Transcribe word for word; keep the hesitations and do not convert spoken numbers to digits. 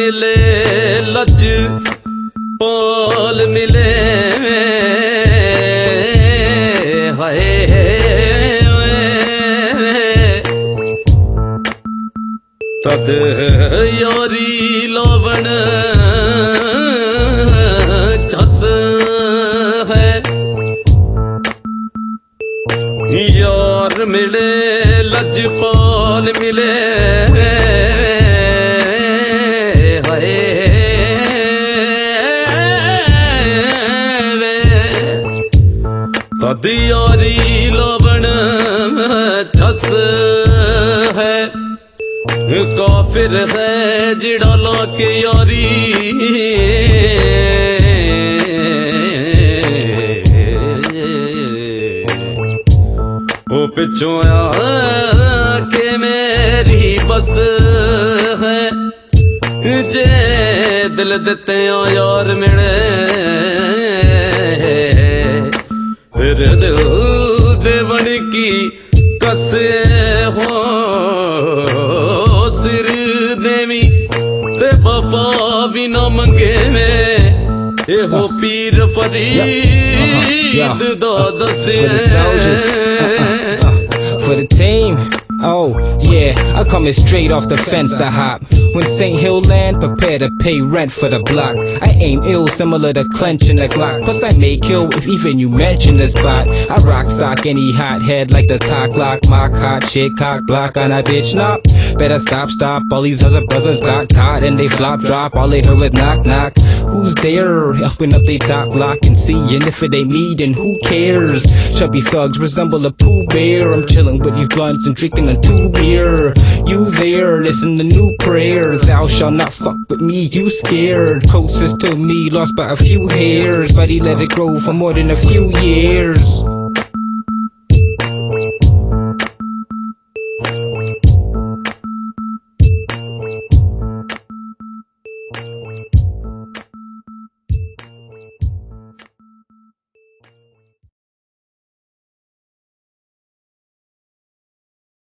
मिले लज पाल मिले हाय तद यारी लावण जस है यार मिले लजपाल मिले हाय तद यारी लावण जस है काफिर है जिड़ा लाके यारी ओ पिछों आके मेरी बस है जे दिल देते यार मिले फिर दिल दे बन की कसे हो सिर देवी ते वफा भी न मंगे में ए हो पीर फरीद दा दसे For the team, oh yeah, I coming straight off the fence I hop. When Saint Hill land, prepare to pay rent for the block. I aim ill, similar to clenching the Glock. Plus I may kill if even you mention the spot. I rock sock any hot head like the cock lock. Mock hot shit, cock block on a bitch knock. Better stop, stop, all these other brothers got caught and they flop drop. All they heard was knock knock. Who's there? Open up they top block and seeing if it ain't me, then who cares? Chubby thugs resemble a Pooh Bear. I'm chilling with these blunts and drinking a two beer. You there, listen to new prayers. Thou shalt not fuck with me, you scared. Closest to me, lost by a few hairs, but he let it grow for more than a few years.